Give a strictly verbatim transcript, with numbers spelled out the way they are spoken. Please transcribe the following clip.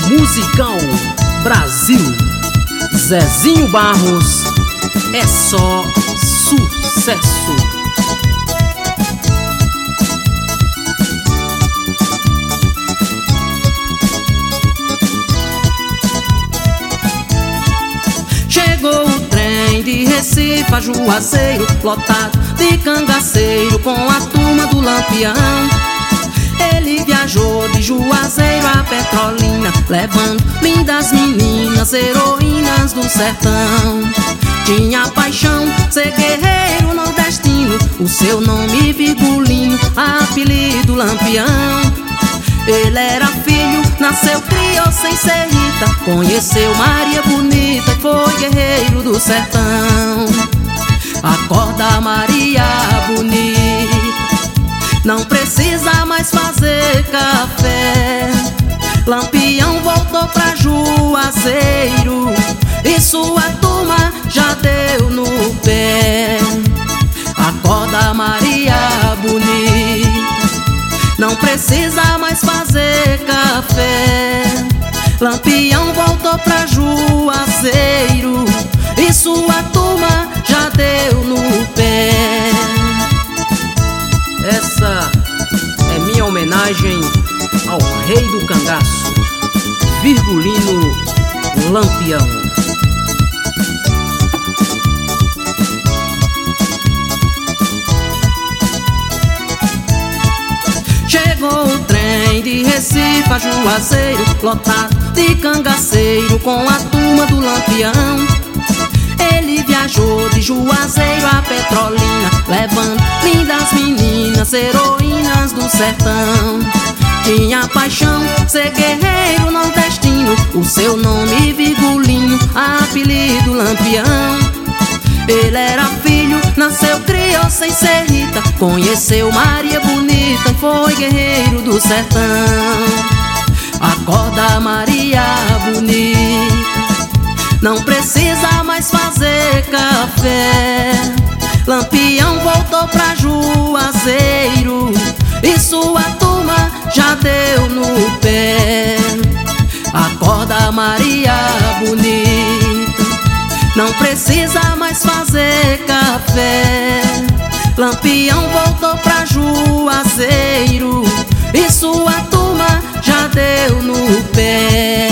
Musicão Brasil, Zezinho Barros, é só sucesso. Chegou o trem de Recife a Juazeiro, lotado de cangaceiro com a turma do Lampião. Ele viajou de Juazeiro a Petrolina, levando lindas meninas, heroínas do sertão. Tinha paixão, ser guerreiro nordestino, o seu nome Virgulino, apelido Lampião. Ele era filho, nasceu, criou sem ser Rita, conheceu Maria Bonita e foi guerreiro do sertão. Acorda Maria Bonita, não precisa mais fazer café. Lampião voltou pra Juazeiro e sua turma já deu no pé. Acorda Maria Bonita, não precisa mais fazer café. Lampião voltou pra Juazeiro e sua turma já deu no pé. Essa é minha homenagem ao rei do cangaço, Virgulino Lampião. Chegou o trem de Recife a Juazeiro, lotado de cangaceiro com a turma do Lampião. Ele viajou de Juazeiro a Petrolina, levando lindas meninas, heroínas do sertão. Tinha paixão, ser guerreiro nordestino, o seu nome Virgulino, apelido Lampião. Ele era filho, nasceu, criou sem ser Rita, conheceu Maria Bonita e foi guerreiro do sertão. Acorda Maria Bonita, não precisa mais fazer café. Lampião voltou pra Juazeiro e sua turma já deu no pé. Acorda Maria Bonita, não precisa mais fazer café. Lampião voltou pra Juazeiro e sua turma já deu no pé.